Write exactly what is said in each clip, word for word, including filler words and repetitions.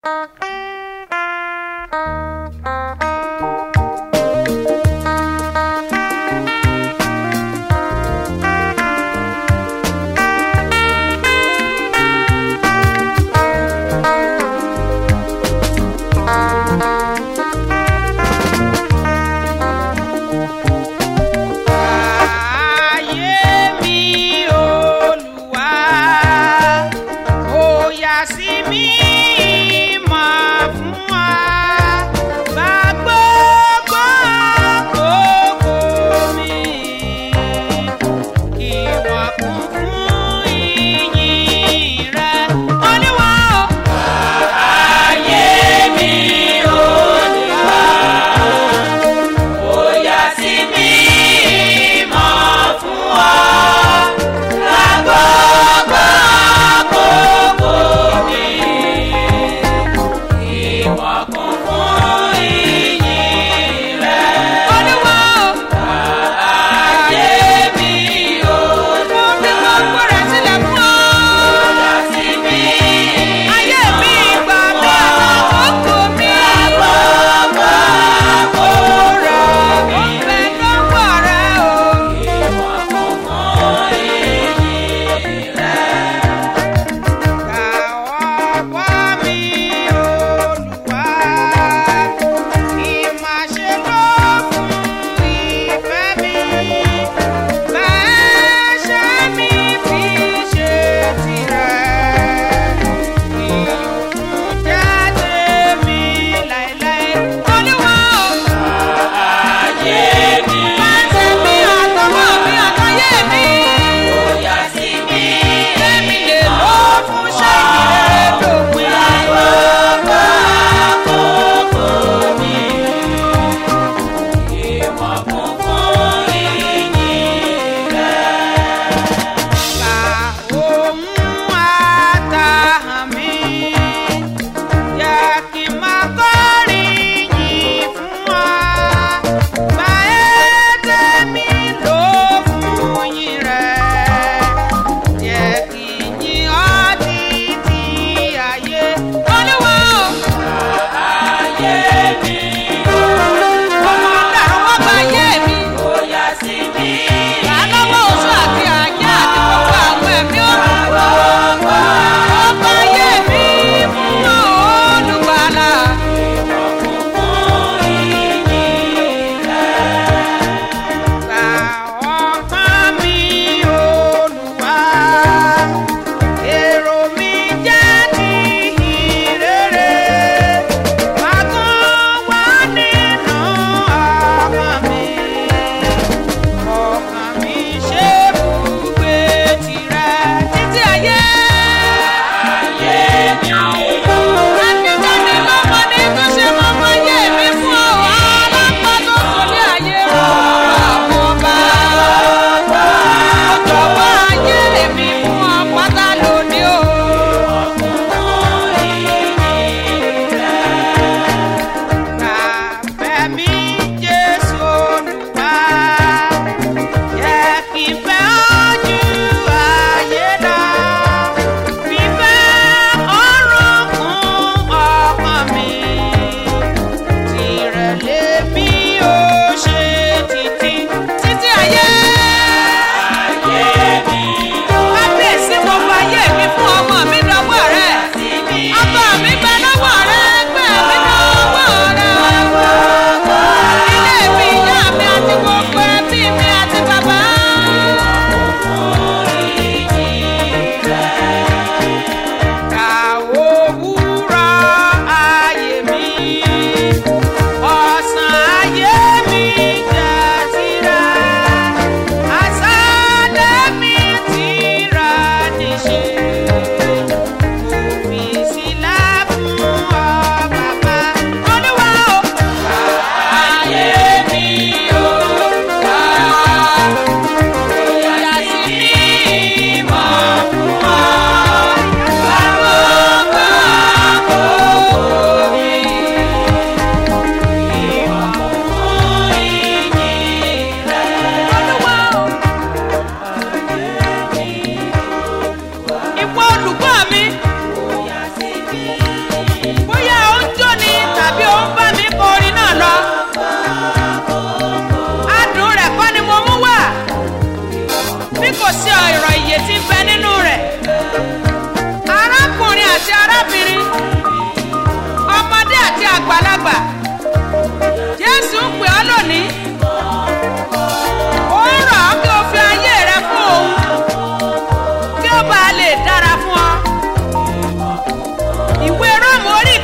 See me, my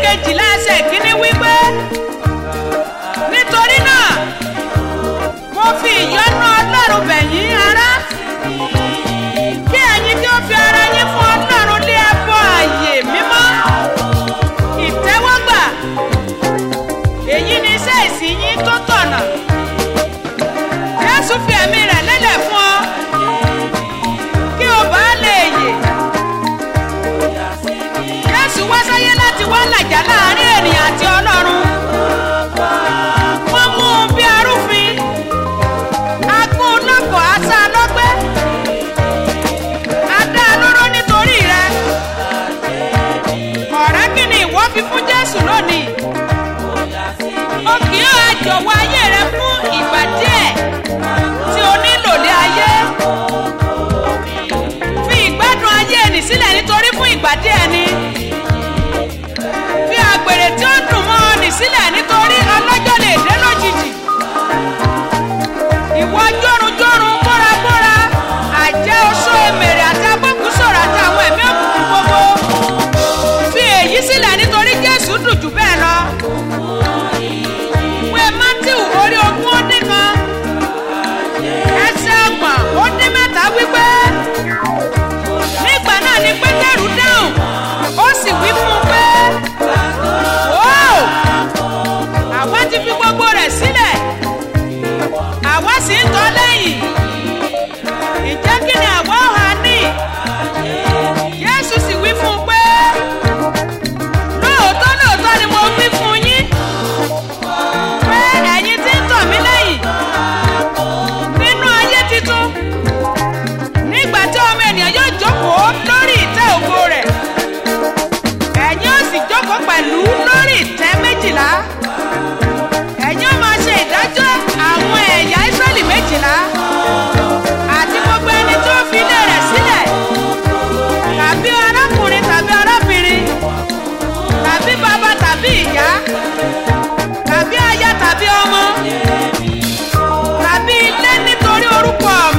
kejìlá ẹsẹ̀ ìkíní wípé nítorí náà mo fi ìyọ́nú Ọlọ́run bẹ̀ yín ará kí ẹ̀yin kí ó fi ara yín fún Ọlọ́run lé ẹbọ ààyè mímọ́ ìtẹ́wọ́gbà èyí ni iṣẹ́ ìsìn yín tó tọ̀nà. Jésù fi ẹ̀mí rẹ̀ lélẹ̀ fún ọ kí o bá lè yè. Jésù wá sáyé láti wá làjà láàrin ènìyàn àti Ọlọ́run. Wọ́n mú un bí arúfin, agún lọ́kọ̀ àṣà lọ́gbẹ́, adá lóró nítorí rẹ̀. Ọ̀rẹ́ kí ni ìwọ fi fún Jésù lónìí? O kì í àjọwọ́ ayé rẹ fún ìgbà díẹ̀ tí o nílò lé ayé. Fi ìgbádùn ayé ẹni sílẹ̀ nítorí fún ìgbà díẹ̀ ni. Fi àgbèrè tí ó dùn mọ́ ọ nì sílẹ̀ nítorí ọlọ́jọ́ lè dé lójijì. Ìwọ jórunjórun bórabóra àjẹ́ oṣó emèrè àti abọ́kùsọ̀rọ̀ àti àwọn ẹ̀mí òkùnkùn gbogbo. Fi èyí sílẹ̀ nítorí Jésù dùn jù bẹ́ẹ̀ lọ. Orí ogún ó dín kan ẹsẹ̀ ọgbọ̀n ó dín mẹ́ta wípé nígbà náà ni Pétérù dáhùn ó sì wí fún un pé ó àwa ti fi gbogbo rẹ̀ sílẹ̀ àwa sì ń tọ́ lẹ́yìn ìjẹ́ kí ni àwa ò hà ní. Jésù sì wí fún un pé lóòótọ́ lóòótọ́ ni mo wí fún yín pé ẹ̀yin tí ń tọ̀ mí lẹ́yìn nínú ayé titun nígbà tí ọmọ ènìyàn yóò jókòó lórí ìtẹ́ ògo rẹ̀ ẹ̀yin ó sì jókòó pẹ̀lú lórí ìtẹ́ méjìlá ẹ̀yin ó máa ṣe ìdájọ́ àwọn ẹ̀yà Ísírẹ́lì méjìlá àti gbogbo ẹni tí ó fi ilé rẹ̀ sílẹ̀ tàbí arákùnrin tàbí arábìnrin tàbí bàbá tàbí ìyá tàbí aya tàbí ọmọ tàbí ilé nítorí orúkọ